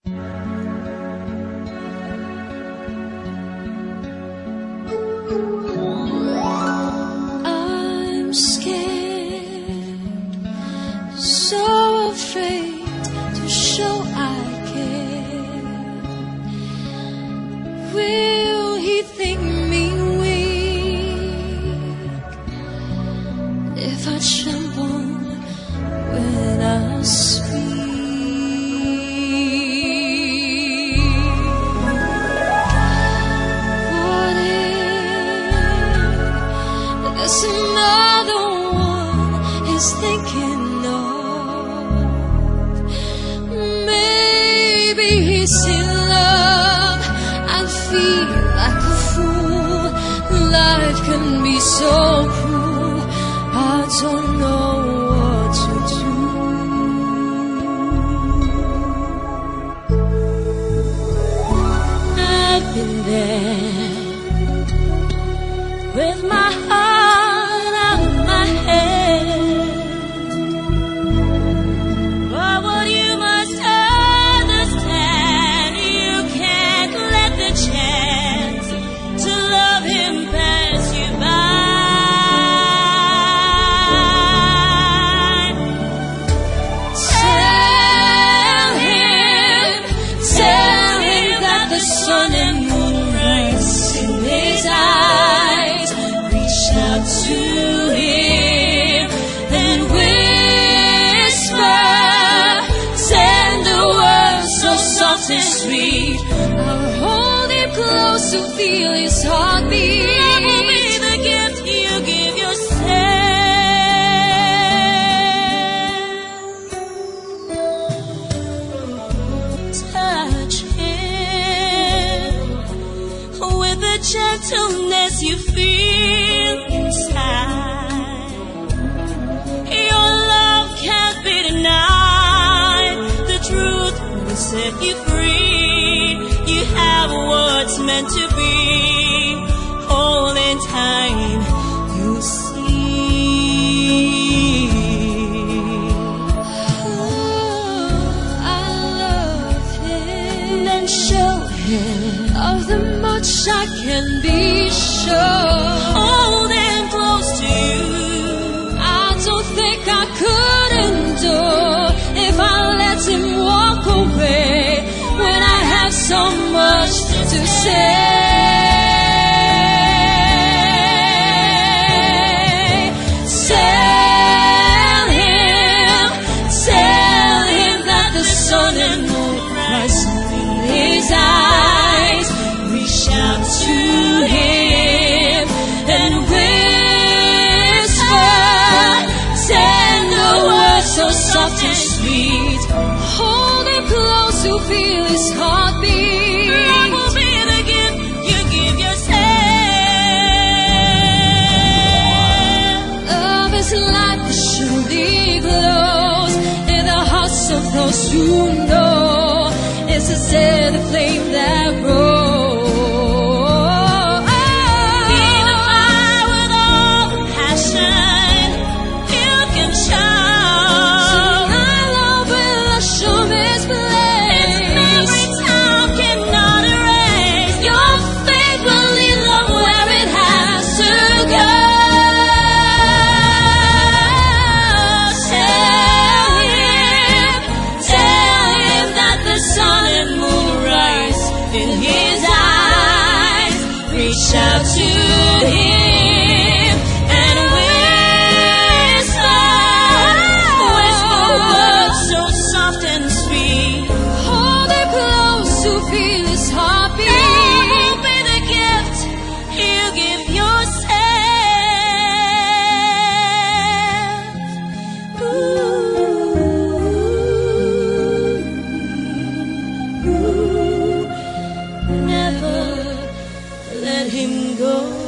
I'm scared, so afraid to show I care. Will he think me weak if I tremble when I speak? What if there's another one he's thinking of? Maybe he's in love and feel like a fool. Life can be so cruel. I don't know what to do. I've been there with my heart out of my head. But what you must understand, you can't let the chance to love him pass you by. Tell him that the sun and moon rise in his eyes. Reach out to him and whisper tender words so soft and sweet. I'll hold him close to feel his heartbeat. Love will be the gift you give yourself. Touch him with the gentleness you feel inside. Your love can't be denied. The truth will set you free. You have what's meant to be. Hold in time, you'll see. I love him. Then show him of the much I can be sure. Hold him close to you. I don't think I could endure if I let him walk away when I have so much to say. Tell him that the sun and moon rise in his eyes. Reach out to him and whisper tender words so soft and sweet. Hold him close to feel his heartbeat. Love will be the gift you give yourself. Love is light that surely glows in the hearts of those who know. It's a steady flame that grows. Be the fire with all the passion you can show. Tonight love will show his place. His memory time cannot erase. Your faith will lead love where it has to go. Tell him that the sun and moon rise in his eyes. Reach out to him and whisper words so soft and sweet. Hold him close to feel his heartbeat. Love will be the gift you give yourself. Never let him go.